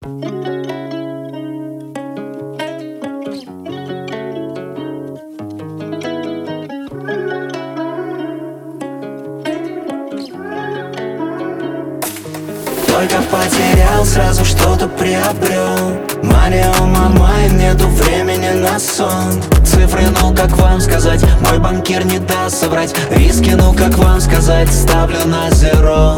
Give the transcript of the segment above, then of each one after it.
Только потерял, сразу что-то приобрел. Мания у мама, и нету времени на сон. Цифры, ну как вам сказать, мой банкир не даст соврать. Риски, ну как вам сказать, ставлю на зеро.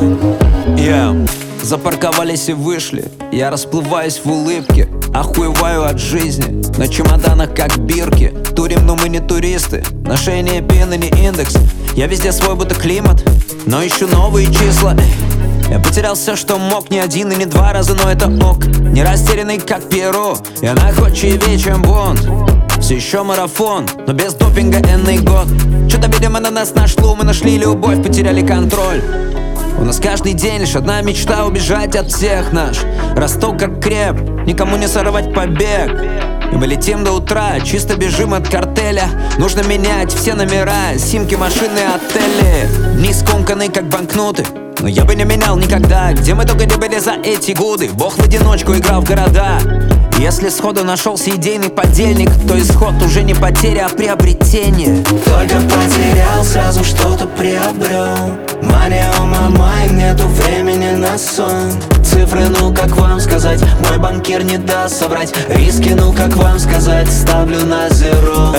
Запарковались и вышли, я расплываюсь в улыбке. Охуеваю от жизни, на чемоданах как бирки. Турим, но мы не туристы, на шее не пин и не индекс. Я везде свой, будто климат, но ищу новые числа. Я потерял все, что мог, не один и не два раза, но это ок. Не растерянный, как Перу, я находчивее, чем Бонд. Все еще марафон, но без допинга энный год. Что-то, видимо, на нас нашло, мы нашли любовь, потеряли контроль. У нас каждый день лишь одна мечта — убежать от всех наш. Росток как креп, никому не сорвать побег. И мы летим до утра, чисто бежим от картеля. Нужно менять все номера, симки, машины, отели. Дни скомканы, как банкноты, но я бы не менял никогда. Где мы только не были за эти годы. Бог в одиночку играл в города. Если сходу нашелся идейный подельник, то исход уже не потеря, а приобретение. Только потерял, сразу что-то приобрел. Мания у мама, и нету времени на сон. Цифры, ну как вам сказать, мой банкир не даст соврать. Риски, ну как вам сказать, ставлю на зеро.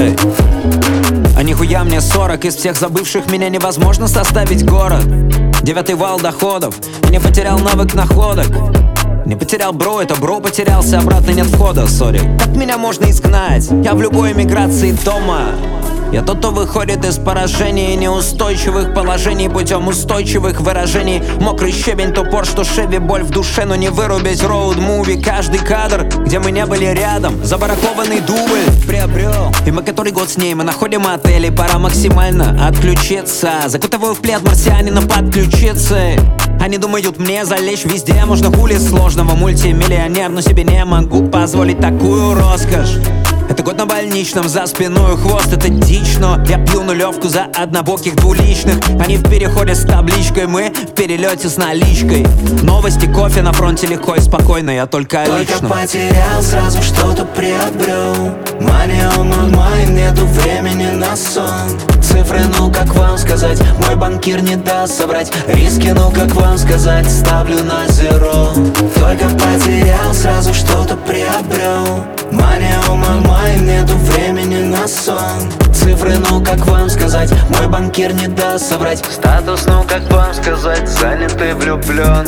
А нихуя мне 40, из всех забывших меня невозможно составить город. 9-й вал доходов, я не потерял навык находок. Не потерял бро, это бро потерялся, обратно нет входа, сори. Как меня можно изгнать? Я в любой эмиграции дома. Я тот, кто выходит из поражений и неустойчивых положений путем устойчивых выражений. Мокрый щебень, топор, что шеви, боль в душе, но не вырубить роуд-муви. Каждый кадр, где мы не были рядом, забаракованный дубль приобрел. И мы который год с ней, мы находим отели, пора максимально отключиться. Закутываю в плед марсианина подключиться. Они думают, мне залечь везде можно, хули сложного. Мультимиллионер, но себе не могу позволить такую роскошь. Это год на больничном, за спиной хвост, это дичь. Но я пью нулевку за однобоких двуличных. Они в переходе с табличкой, мы в перелете с наличкой. Новости, кофе на фронте легко и спокойно, я только лично. Только потерял, сразу что-то приобрел. Мания у мама, и нету времени на сон. Цифры, ну как вам сказать, мой банкир не даст соврать. Риски, ну как вам сказать, ставлю на зеро. Только потерял, сразу что-то приобрел. Мания у мама, и нету времени на сон. Цифры, ну как вам сказать, мой банкир не даст соврать. Статус, ну как вам сказать, занят и влюблен.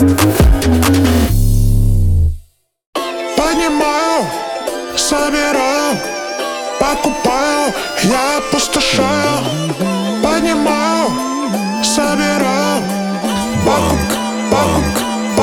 Понимаю, собираю, покупаю, я опустошаю. Понимаю, собираю, покупка.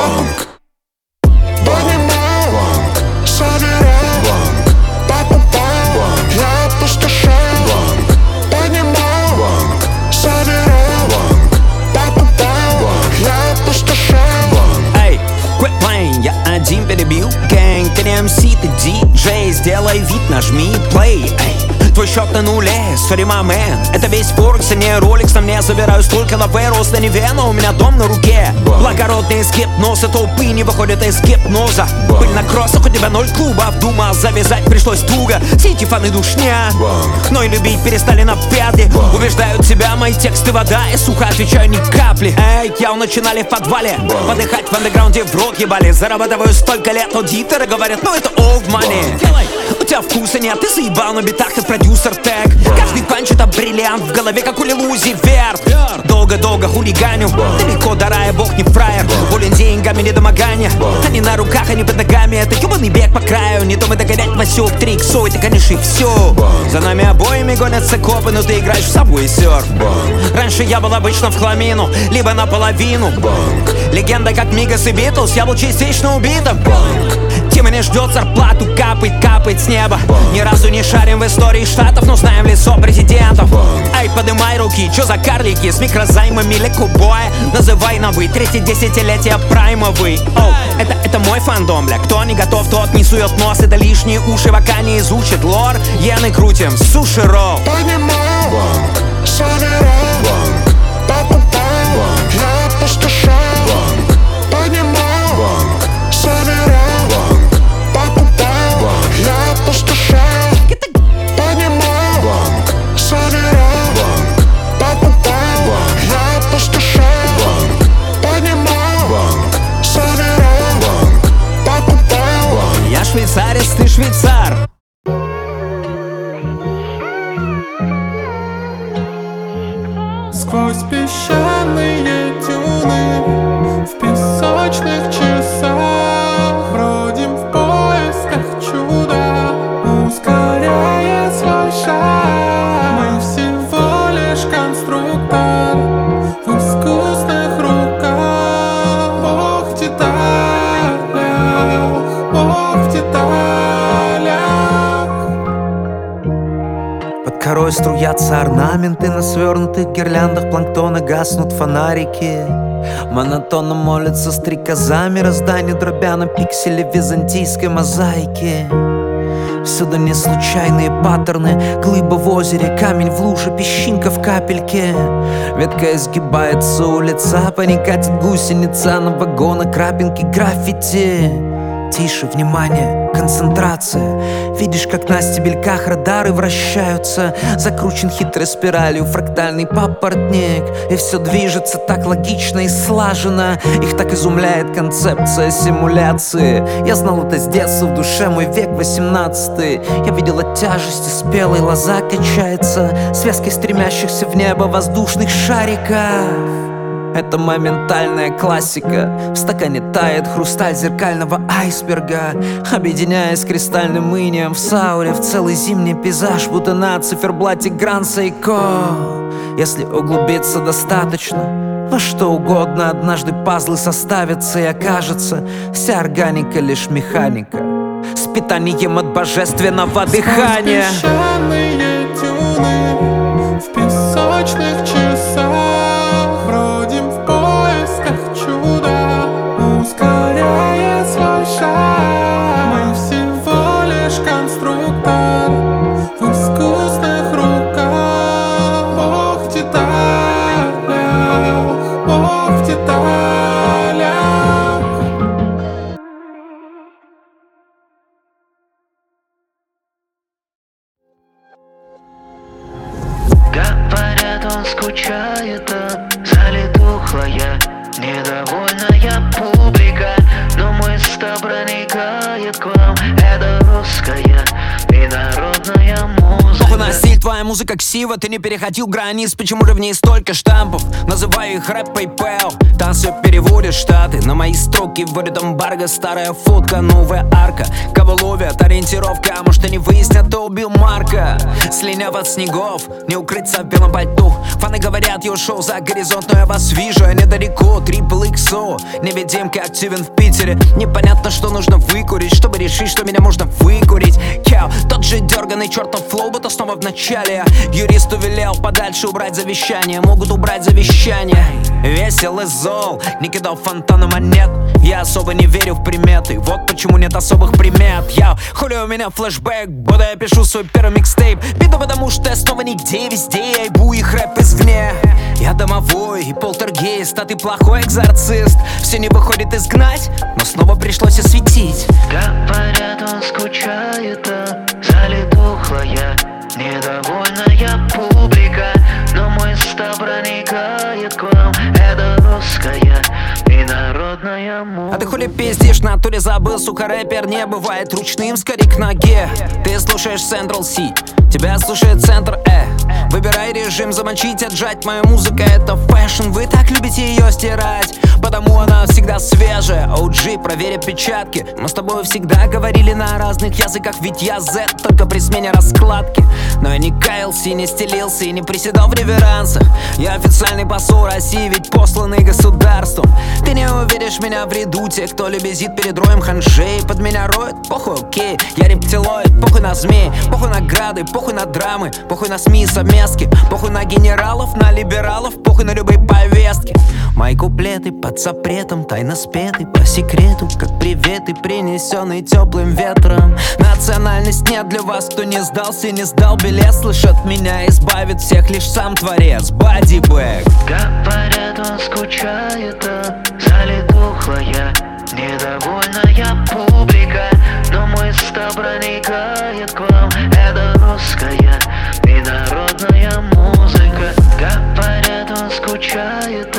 Понимаю, собираю, покупаю, я опустошаю. Понимаю, собираю, покупаю, я опустошаю. Эй, quit playing, я один перебил гэнг. Ты не MC, ты диджей, сделай вид, нажми play. Эй, твой счет на нуле, sorry my man. Это весь Форекс, а не Rolex. На мне забираю столько на Вейрос, на Невена, у меня дом на руке. Благородный гипноз, толпы не выходят из гипноза. Пыль на кроссах, у тебя 0 клубов. Думал, завязать пришлось туго. Все эти фаны душня, но и любить перестали на пятли. Убеждают тебя мои тексты, вода, и сухо отвечаю ни капли. Эй, я начинали в подвале, подыхать в андеграунде, в рот ебали. Зарабатываю столько лет, аудиторы говорят, ну это old money. У тебя вкуса нет, ты заебал на битах, ты продюсер тег. Каждый панч это бриллиант, в голове как у Лил Узи Верт. Долго-долго хулиганю, далеко дарая, бог не фраер. Болен деньгами, недомогание. Они на руках, они под ногами, это ебаный бег по краю. Не думай догонять Васек, 3 иксо, это конечно и все. За нами обоими гонятся копы, но ты играешь в Subway Surf. Раньше я был обычно в хламину, либо наполовину. Легенда как Мигас и Битлз, я был частично убитым. Тема не ждет зарплату, капает с неба. Ни разу не шарим в истории штатов, но знаем лицо президентов. Ай, подымай руки, чё за карлики с микрозаймами или кубоя? Называй на вы, третье десятилетие праймовый. Оу, это мой фандом, бля. Кто не готов, тот не сует нос. Это лишние уши, пока не изучит лор. Иены крутим, суши-ролл. Понимаю, собираю, покупаю, я опустошаю. Понимаю, собираю, швейцар. Сквозь песчаные дюны в песочных часах бродим в поисках чуда, ускоряя свой шаг. Мы всего лишь конструктор в искусных руках. Бог в деталях, Бог в деталях. Под корой струятся орнаменты, на свернутых гирляндах планктона гаснут фонарики. Монотонно молятся стрекоза, мироздание дробя на пиксели византийской мозаики. Всюду не случайные паттерны, глыба в озере, камень в луже, песчинка в капельке. Ветка изгибается у лица, по ней катит гусеница, на вагонах крапинки граффити. Тише, внимание, концентрация. Видишь, как на стебельках радары вращаются. Закручен хитрой спиралью фрактальный папоротник, и все движется так логично и слаженно. Их так изумляет концепция симуляции. Я знал это с детства, в душе мой век 18-й. Я видел от тяжести спелой лоза качается, связкой стремящихся в небо воздушных шариков. Это моментальная классика. В стакане тает хрусталь зеркального айсберга, объединяясь кристальным инием в сауре в целый зимний пейзаж, будто на циферблате Гранд Сейко. Если углубиться достаточно, во что угодно однажды пазлы составятся, и окажется вся органика лишь механика с питанием от божественного дыхания. Сквозь песчаные дюны в песочных часах бродим в поисках чуда, ускоряя свой шаг. Мы всего лишь конструктор в искусных руках. Бог в деталях, Бог в деталях. Говорят, он скучает, залитухлая, недовольная публика. Но мысль проникает к вам, это русская и народная музыка. Похуй на стиль, твоя музыка ксива, ты не переходил границ. Почему же в ней столько штампов? Называю их рэп PayPal. Там все переводят штаты, на мои строки вводят эмбарго. Старая фотка, новая арка. Кого ловят, ориентировка, а может они выяснят, кто убил Марка. Слиняв от снегов, не укрыться в белом пальто. Фаны говорят, я ушел за горизонт, но я вас вижу, я недалеко. Triple XO, невидимка активен в Питере. Непонятно, что нужно выкурить, чтобы решить, что меня можно выкурить. Тот же дерганый чертов флоу, будто снова в начале. Юристу велел подальше убрать завещание. Могут убрать завещание. Весел и зол, не кидал фонтана монет. Я особо не верю в приметы, вот почему нет особых примет. Хули у меня флешбэк, будто я пишу свой первый микстейп. Беда, потому что я снова нигде, везде я ебу их рэп извне. Я домовой и полтергейст, а ты плохой экзорцист. Все не выходит изгнать, но снова пришлось осветить. Говорят, он скучает, залитухлая, недовольная публика. Но мысль проникает к вам, это русская и народная музыка. А ты хули пиздишь, в натуре забыл, сука, рэпер не бывает ручным, скорее к ноге. Ты слушаешь Central C, тебя слушает Центр Выбирай режим, замочить, отжать. Моя музыка это фэшн, вы так любите ее стирать, потому она всегда свежая. OG, проверь отпечатки. Мы с тобой всегда говорили на разных языках, ведь я Z, только при смене раскладки. Но я не каялся, и не стелился, и не приседал в реверансах. Я официальный посол России, ведь посланный государством. Ты не увидишь меня в ряду тех, кто лебезит перед роем ханжей. Под меня роют, похуй, окей, я рептилоид. Похуй на змей, похуй на грады, похуй на драмы, похуй на СМИ и совместки, похуй на генералов, на либералов, похуй на любые повестки. Мои куплеты под запретом, тайно спеты по секрету, как приветы, принесенные теплым ветром. Национальность нет для вас, кто не сдался и не сдал билет. Слышат меня, избавит всех лишь сам творец. Бодибэк. Говорят, он скучает, залитухлая, недовольная публика. Но мысль проникает к вам, это русская и народная музыка. Говорят, он скучает,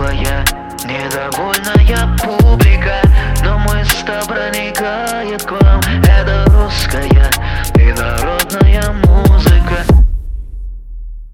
залитухлая, недовольная публика. Но мысль проникает к вам. Это русская и народная